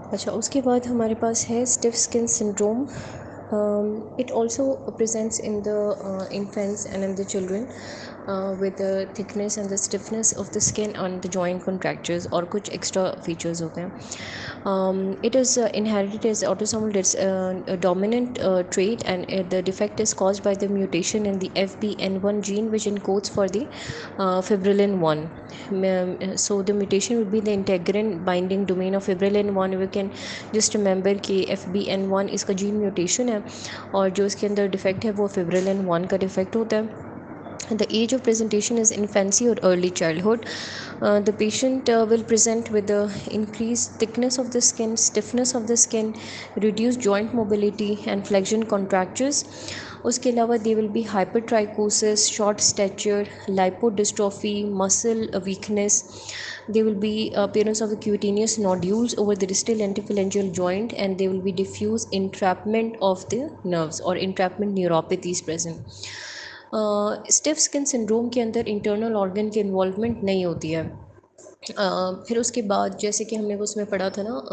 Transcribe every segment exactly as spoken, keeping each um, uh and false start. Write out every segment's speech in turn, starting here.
अच्छा, उसके बाद हमारे पास है stiff skin syndrome. It also presents in the uh, infants and in the children uh, with the thickness and the stiffness of the skin on the joint contractures और कुछ extra features होते हैं. Um, it is uh, inherited as autosomal dis- uh, a dominant uh, trait, and uh, the defect is caused by the mutation in the F B N one gene, which encodes for the uh, fibrillin one. Um, so the mutation would be the integrin binding domain of fibrillin one. We can just remember कि F B N one इसका gene mutation है और जो इसके अंदर defect है वो fibrillin one का डिफेक्ट होता है. The age of presentation is infancy or early childhood. Uh, the patient uh, will present with the increased thickness of the skin, stiffness of the skin, reduced joint mobility and flexion contractures. उसके अलावा they will be hypertrichosis, short stature, lipodystrophy, muscle weakness. There will be appearance of the cutaneous nodules over the distal antiphalangeal joint, and there will be diffuse entrapment of the nerves or entrapment neuropathy is present. Stiff skin syndrome के अंदर internal organ की involvement नहीं होती है. uh, फिर उसके बाद जैसे कि हमने उसमें पढ़ा था ना,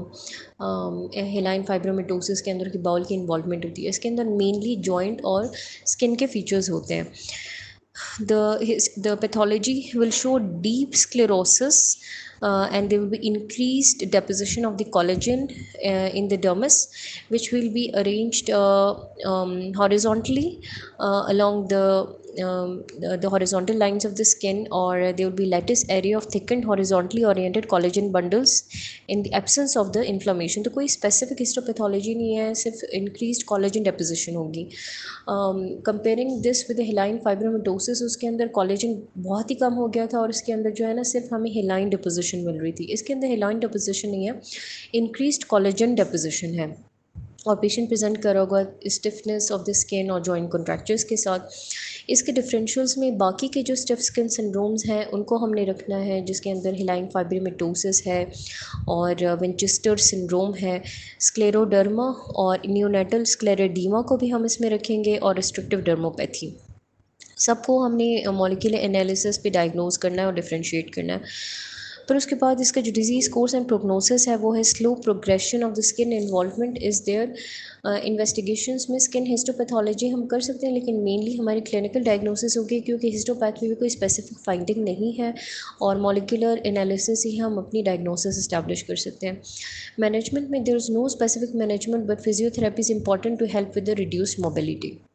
हेलाइन फाइब्रोमेटोसिस के अंदर की बाउल की इन्वॉल्वमेंट होती है. इसके अंदर मेनली जॉइंट और स्किन के फीचर्स होते हैं. the his, the pathology will show deep sclerosis, uh, and there will be increased deposition of the collagen uh, in the dermis, which will be arranged uh, um, horizontally uh, along the um, the, the horizontal lines of the skin, or there will be lattice area of thickened horizontally oriented collagen bundles in the absence of the inflammation. तो कोई specific histopathology नहीं है, सिर्फ increased collagen deposition होगी. Comparing this with hyaline fibromatosis, उसके अंदर collagen बहुत ही कम हो गया था और इसके अंदर जो है ना सिर्फ हमें हिलाइन डिपोजिशन मिल रही थी. इसके अंदर हिलाइन डिपोजिशन नहीं है, इंक्रीज्ड कोलेजन डिपोजिशन है. और पेशेंट प्रेजेंट करा होगा स्टिफनेस ऑफ द स्किन और जॉइंट कॉन्ट्रैक्चर्स के साथ. इसके डिफरेंशियल्स में बाकी के जो स्टिफ स्किन सिंड्रोम्स हैं उनको हमने रखना है, जिसके अंदर हिलाइन फाइब्रोमेटोसिस है और विंचेस्टर सिंड्रोम है, स्क्लेरोडर्मा और न्यूनेटल स्क्लेरोडीमा को भी हम इसमें रखेंगे, और रिस्ट्रिक्टिव डर्मोपैथी. सबको हमने मॉलिक्यूलर एनालिसिस पे डायग्नोज करना है और डिफ्रेंशिएट करना है. फिर उसके बाद इसका जो डिजीज़ कोर्स एंड प्रोग्नोसिस है वो है slow progression of the skin involvement is there. Investigations में स्किन हिस्टोपैथोलॉजी हम कर सकते हैं, लेकिन मेनली हमारी क्लिनिकल डायग्नोसिस होगी, क्योंकि हिस्टोपैथ में भी कोई स्पेसिफिक फाइंडिंग नहीं है और मॉलिक्यूलर एनालिसिस ही हम अपनी डायग्नोसिस इस्टेब्लिश कर सकते हैं. मैनेजमेंट में there is no specific management, but physiotherapy is important to help with the reduced mobility.